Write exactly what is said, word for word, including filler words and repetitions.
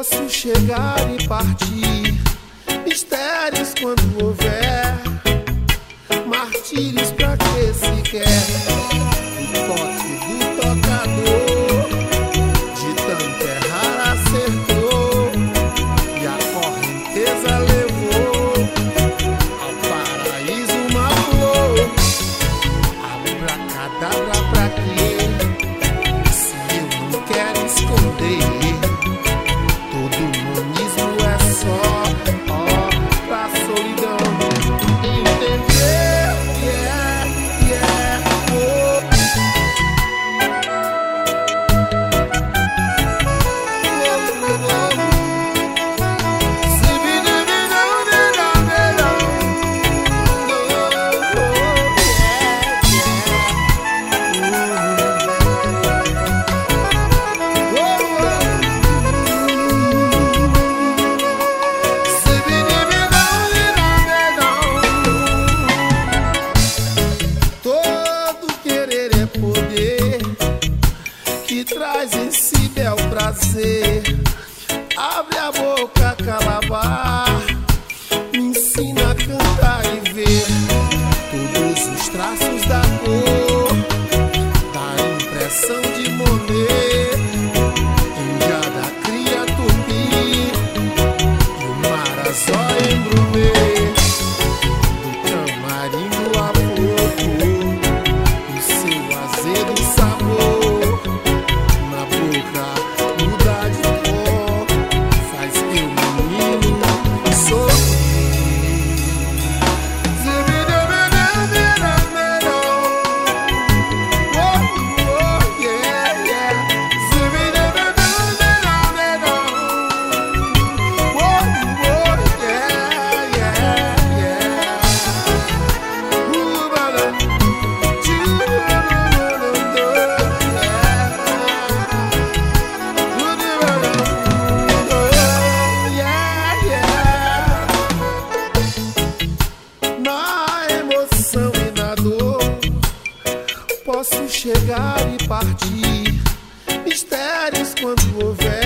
Posso chegar e partir, mistérios quando houver, martírios pra que se quer, o toque do tocador, de tanto errar acertou, e a correnteza levou ao paraíso uma flor. Abracadabra pra quê, se eu não quero esconder? Que traz em si bel prazer. Abre a boca, calabar, me ensina a cantar e ver todos os traços da cor, da impressão de Monet, Indiada cria tupi, e o Marazó embrulê, do tamarindo a pouco, o seu azedo sabor. Posso chegar e partir, mistérios quando houver.